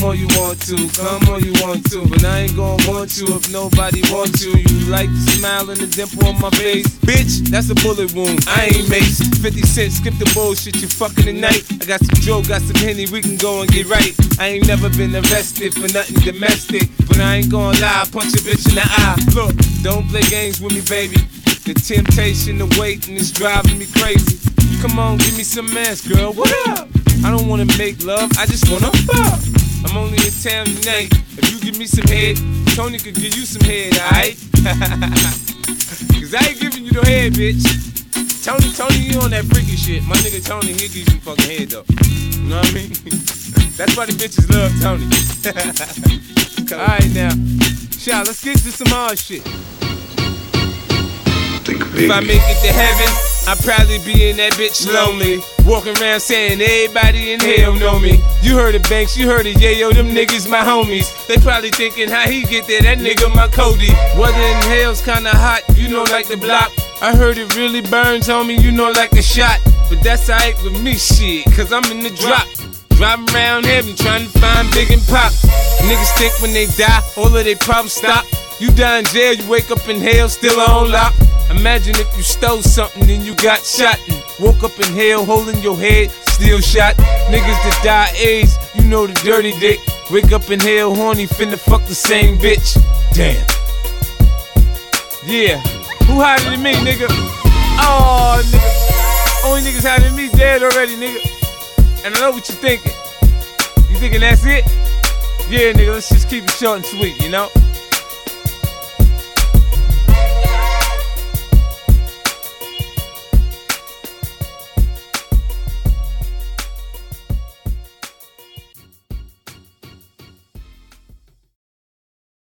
come all you want to, come all you want to. But I ain't gonna want you if nobody wants you. You like the smile and the dimple on my face. Bitch, that's a bullet wound, I ain't Mace. 50 cents, skip the bullshit, you fucking tonight. I got some Joe, got some Henny, we can go and get right. I ain't never been arrested for nothing domestic, but I ain't gonna lie, punch a bitch in the eye. Look, don't play games with me, baby. The temptation to waiting is driving me crazy. Come on, give me some ass, girl, what up? I don't wanna make love, I just wanna fuck. I'm only in town tonight. If you give me some head, Tony could give you some head, alright? Cause I ain't giving you no head, bitch. Tony, you on that freaky shit. My nigga Tony, he'll give you some fucking head, though. You know what I mean? That's why the bitches love Tony. Alright now, Shaw, let's get to some hard shit. If I make it to heaven, I'd probably be in that bitch lonely, walking around saying everybody in hell know me. You heard of Banks, you heard of Yayo, them niggas my homies. They probably thinking how he get there, that nigga my Cody. Weather in hell's kinda hot, you know, like the block. I heard it really burns, homie, you know, like a shot. But that's alright with me, shit, cause I'm in the drop. Driving around heaven, trying to find Big and Pop. Niggas think when they die, all of their problems stop. You die in jail, you wake up in hell, still on lock. Imagine if you stole something, then you got shot and woke up in hell, holding your head, still shot. Niggas that die AIDS, you know the dirty dick. Wake up in hell, horny, finna fuck the same bitch. Damn. Yeah. Who hotter than me, nigga? Oh, nigga. Only niggas hotter than me dead already, nigga. And I know what you thinking. You thinking that's it? Yeah, nigga, let's just keep it short and sweet, you know?